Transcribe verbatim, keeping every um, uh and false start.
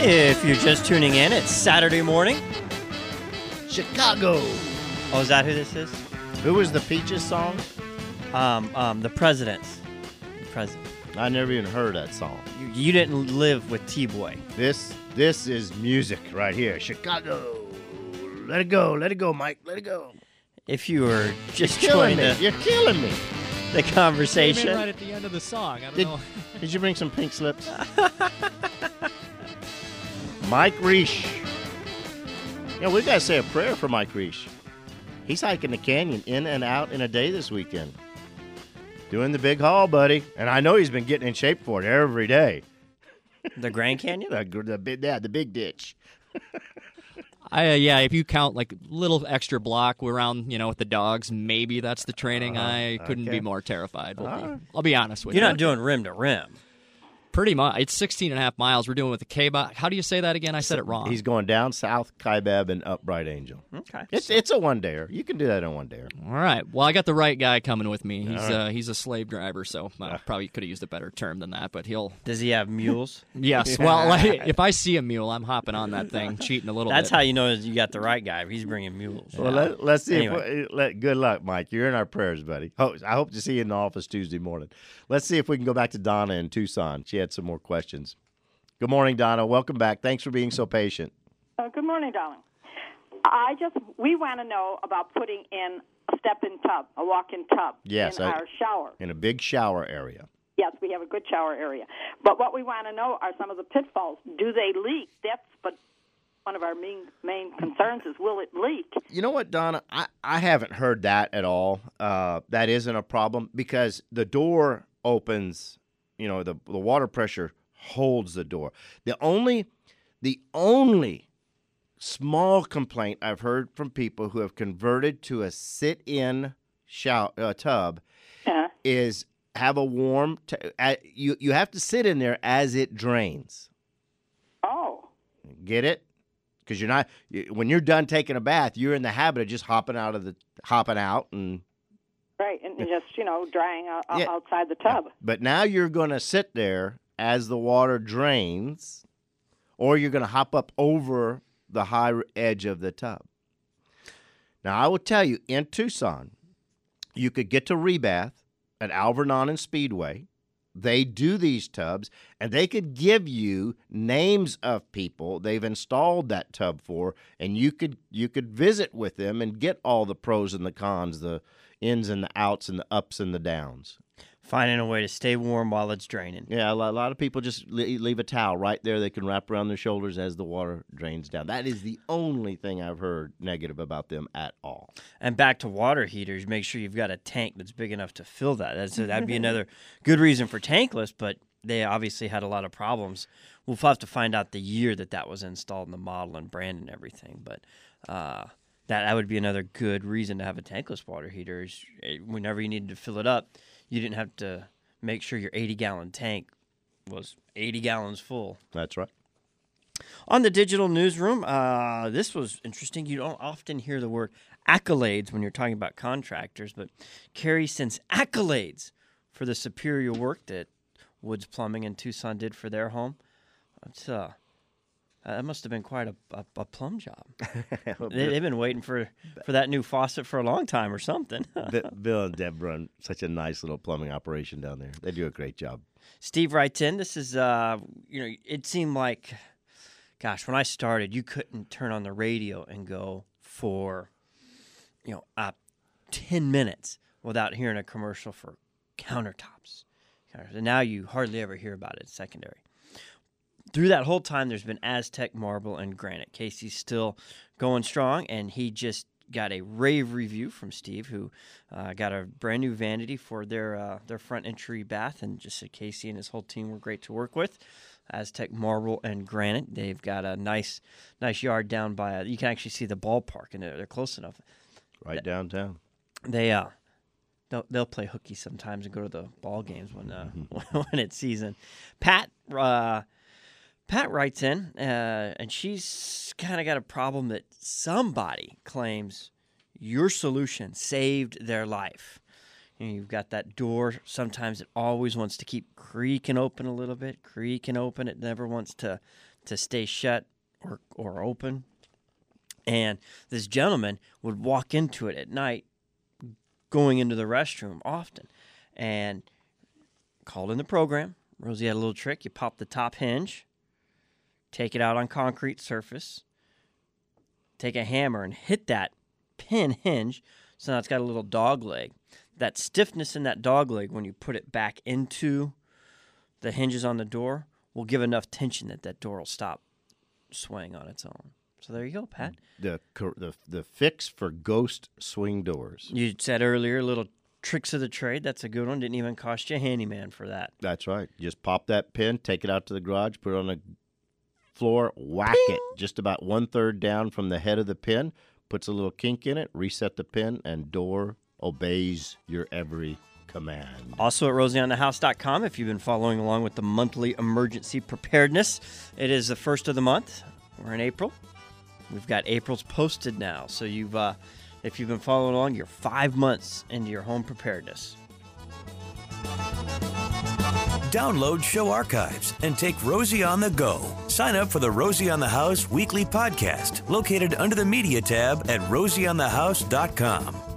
If you're just tuning in, it's Saturday morning. Chicago. Oh, is that who this is? Who was the Peaches song? Um, um, the Presidents. The President. I never even heard that song. You, you didn't live with T-Boy. This this is music right here. Chicago. Let it go. Let it go, Mike. Let it go. If you were just You're killing joining me. the, You're killing me. the conversation. Came in right at the end of the song. I don't Did, know. did you bring some pink slips? Mike Reish. Yeah, we got to say a prayer for Mike Reish. He's hiking the canyon in and out in a day this weekend. Doing the big haul, buddy. And I know he's been getting in shape for it every day. The Grand Canyon? The, the, big- yeah, the big ditch. I, uh, yeah, if you count like little extra block around, you know, with the dogs, maybe that's the training. Uh, I couldn't okay. be more terrified. We'll be- All right. I'll be honest with You're you. not doing rim to rim. Pretty much. It's sixteen and a half miles. We're doing with the K-Bot. How do you say that again? I said it wrong. He's going down South Kaibab and up Bright Angel. Okay. It's it's a one-dayer. You can do that in one dayer. All right. Well, I got the right guy coming with me. He's right. uh, he's a slave driver, so I probably could have used a better term than that, but he'll... Does he have mules? Yes. Well, like, if I see a mule, I'm hopping on that thing, cheating a little That's bit. how you know you got the right guy. He's bringing mules. Well, let, let's see. Anyway. If we, let, good luck, Mike. You're in our prayers, buddy. Ho- I hope to see you in the office Tuesday morning. Let's see if we can go back to Donna in Tucson. She had some more questions. Good morning, Donna. Welcome back. Thanks for being so patient. Uh, good morning, darling. I just we want to know about putting in a step-in tub, a walk-in tub Yes, in I- our shower. In a big shower area. Yes, we have a good shower area. But what we want to know are some of the pitfalls. Do they leak? That's but one of our main main concerns is will it leak? You know what, Donna? I, I haven't heard that at all. Uh, that isn't a problem because the door opens, you know, the the water pressure holds the door. The only the only small complaint I've heard from people who have converted to a sit-in shower uh, tub Uh, is have a warm t- uh, you you have to sit in there as it drains. oh, Get it? Because you're not you, when you're done taking a bath, you're in the habit of just hopping out of the hopping out and right, and, and just you know drying out, Yeah. outside the tub. but now you're going to sit there as the water drains, or you're going to hop up over the high edge of the tub. Now, I will tell you, in Tucson, you could get to Rebath at Alvernon and Speedway. They do these tubs, and they could give you names of people they've installed that tub for, and you could you could visit with them and get all the pros and the cons, the ins and the outs and the ups and the downs. Finding a way to stay warm while it's draining. Yeah, a lot, a lot of people just le- leave a towel right there they can wrap around their shoulders as the water drains down. That is the only thing I've heard negative about them at all. And back to water heaters, make sure you've got a tank that's big enough to fill that. That's, that'd be another good reason for tankless, but they obviously had a lot of problems. We'll have to find out the year that that was installed in the model and brand and everything, but uh, that, that would be another good reason to have a tankless water heater. Is eh, whenever you needed to fill it up, you didn't have to make sure your eighty-gallon tank was eighty gallons full. That's right. On the digital newsroom, uh, this was interesting. You don't often hear the word accolades when you're talking about contractors, but Carrie sends accolades for the superior work that Woods Plumbing in Tucson did for their home. It's, uh, that must have been quite a, a, a plumb job. they, they've been waiting for, for that new faucet for a long time or something. Bi- Bill and Deb run such a nice little plumbing operation down there. They do a great job. Steve writes in, this is, uh, you know, it seemed like, gosh, when I started, you couldn't turn on the radio and go for, you know, uh, ten minutes without hearing a commercial for countertops. And now you hardly ever hear about it. It's secondary. Through that whole time, there's been Aztec marble and granite. Casey's still going strong, and he just got a rave review from Steve, who uh, got a brand new vanity for their uh, their front entry bath, and just said Casey and his whole team were great to work with. Aztec marble and granite. They've got a nice nice yard down by. A, you can actually see the ballpark, and they're, they're close enough. Right downtown. They uh, they'll they'll play hooky sometimes and go to the ball games when uh, when it's season. Pat uh, Pat writes in, uh, and she's kind of got a problem that somebody claims your solution saved their life. You know, you've got that door. Sometimes it always wants to keep creaking open a little bit, creaking open. It never wants to to stay shut or, or open. And this gentleman would walk into it at night, going into the restroom often, and called in the program. Rosie had a little trick. You pop the top hinge, take it out on concrete surface, take a hammer and hit that pin hinge, so now it's got a little dog leg. That stiffness in that dog leg, when you put it back into the hinges on the door, will give enough tension that that door will stop swaying on its own. So there you go, Pat. The the the fix for ghost swing doors. You said earlier, little tricks of the trade. That's a good one. Didn't even cost you a handyman for that. That's right. Just pop that pin, take it out to the garage, put it on the floor, whack Ping. it just about one third down from the head of the pin, puts a little kink in it, reset the pin, and door obeys your every command. Also at rosie on the house dot com, if you've been following along with the monthly emergency preparedness, it is the first of the month. We're in April. We've got April's posted now, so you've, uh, if you've been following along, you're five months into your home preparedness. Download show archives and take Rosie on the go. Sign up for the Rosie on the House weekly podcast, located under the media tab at rosie on the house dot com.